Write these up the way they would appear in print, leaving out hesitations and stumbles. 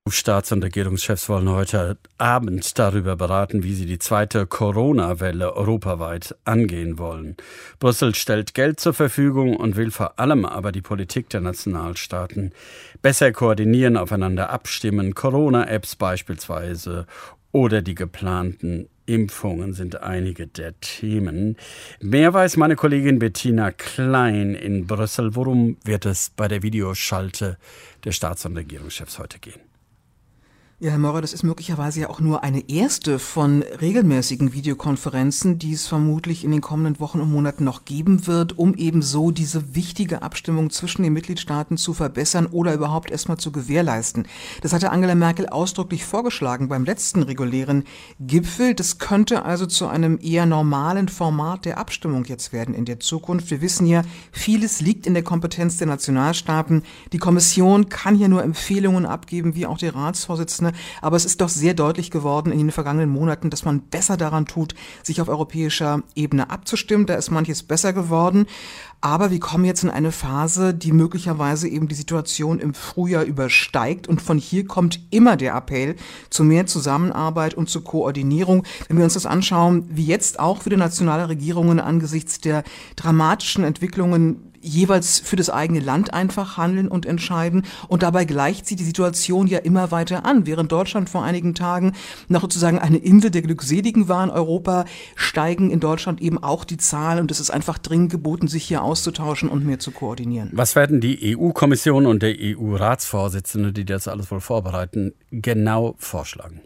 Staats- und Regierungschefs wollen heute Abend darüber beraten, wie sie die zweite Corona-Welle europaweit angehen wollen. Brüssel stellt Geld zur Verfügung und will vor allem aber die Politik der Nationalstaaten besser koordinieren, aufeinander abstimmen. Corona-Apps beispielsweise oder die geplanten Impfungen sind einige der Themen. Mehr weiß meine Kollegin Bettina Klein in Brüssel. Worum wird es bei der Videoschalte der Staats- und Regierungschefs heute gehen? Ja, Herr Maurer, das ist möglicherweise ja auch nur eine erste von regelmäßigen Videokonferenzen, die es vermutlich in den kommenden Wochen und Monaten noch geben wird, um eben so diese wichtige Abstimmung zwischen den Mitgliedstaaten zu verbessern oder überhaupt erstmal zu gewährleisten. Das hatte Angela Merkel ausdrücklich vorgeschlagen beim letzten regulären Gipfel. Das könnte also zu einem eher normalen Format der Abstimmung jetzt werden in der Zukunft. Wir wissen ja, vieles liegt in der Kompetenz der Nationalstaaten. Die Kommission kann hier nur Empfehlungen abgeben, wie auch der Ratsvorsitzende. Aber es ist doch sehr deutlich geworden in den vergangenen Monaten, dass man besser daran tut, sich auf europäischer Ebene abzustimmen. Da ist manches besser geworden. Aber wir kommen jetzt in eine Phase, die möglicherweise eben die Situation im Frühjahr übersteigt. Und von hier kommt immer der Appell zu mehr Zusammenarbeit und zu Koordinierung. Wenn wir uns das anschauen, wie jetzt auch für die nationale Regierungen angesichts der dramatischen Entwicklungen jeweils für das eigene Land einfach handeln und entscheiden. Und dabei gleicht sich die Situation ja immer weiter an. Während Deutschland vor einigen Tagen noch sozusagen eine Insel der Glückseligen war in Europa, steigen in Deutschland eben auch die Zahlen. Und es ist einfach dringend geboten, sich hier auszutauschen und mehr zu koordinieren. Was werden die EU-Kommission und der EU-Ratsvorsitzende, die das alles wohl vorbereiten, genau vorschlagen?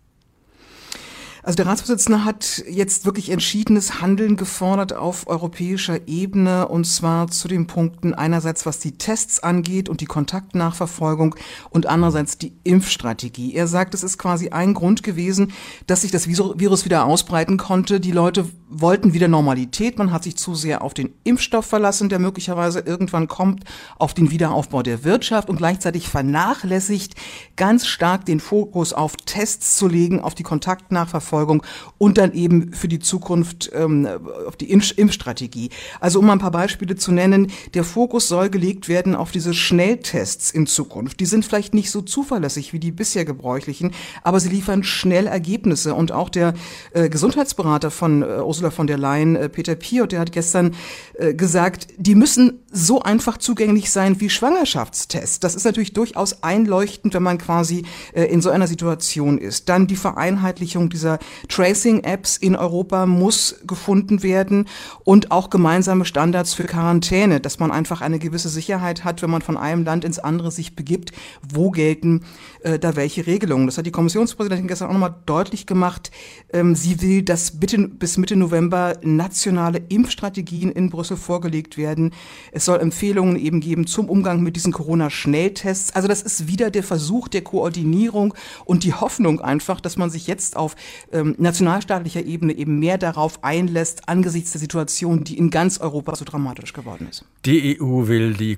Also der Ratsvorsitzende hat jetzt wirklich entschiedenes Handeln gefordert auf europäischer Ebene, und zwar zu den Punkten einerseits, was die Tests angeht und die Kontaktnachverfolgung, und andererseits die Impfstrategie. Er sagt, es ist quasi ein Grund gewesen, dass sich das Virus wieder ausbreiten konnte. Die Leute wollten wieder Normalität. Man hat sich zu sehr auf den Impfstoff verlassen, der möglicherweise irgendwann kommt, auf den Wiederaufbau der Wirtschaft, und gleichzeitig vernachlässigt, ganz stark den Fokus auf Tests zu legen, auf die Kontaktnachverfolgung und dann eben für die Zukunft auf die Impfstrategie. Also um ein paar Beispiele zu nennen, der Fokus soll gelegt werden auf diese Schnelltests in Zukunft. Die sind vielleicht nicht so zuverlässig wie die bisher gebräuchlichen, aber sie liefern schnell Ergebnisse. Und auch der Gesundheitsberater von Ursula von der Leyen, Peter Piot, der hat gestern gesagt, die müssen so einfach zugänglich sein wie Schwangerschaftstests. Das ist natürlich durchaus einleuchtend, wenn man quasi in so einer Situation ist. Dann die Vereinheitlichung dieser Tracing-Apps in Europa muss gefunden werden und auch gemeinsame Standards für Quarantäne, dass man einfach eine gewisse Sicherheit hat, wenn man von einem Land ins andere sich begibt. Wo gelten da welche Regelungen? Das hat die Kommissionspräsidentin gestern auch nochmal deutlich gemacht. Sie will, dass bis Mitte November nationale Impfstrategien in Brüssel vorgelegt werden. Es soll Empfehlungen eben geben zum Umgang mit diesen Corona-Schnelltests. Also das ist wieder der Versuch der Koordinierung und die Hoffnung einfach, dass man sich jetzt auf nationalstaatlicher Ebene eben mehr darauf einlässt, angesichts der Situation, die in ganz Europa so dramatisch geworden ist. Die EU will die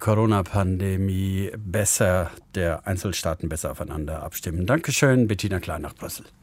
Corona-Pandemie der Einzelstaaten besser aufeinander abstimmen. Dankeschön, Bettina Klein nach Brüssel.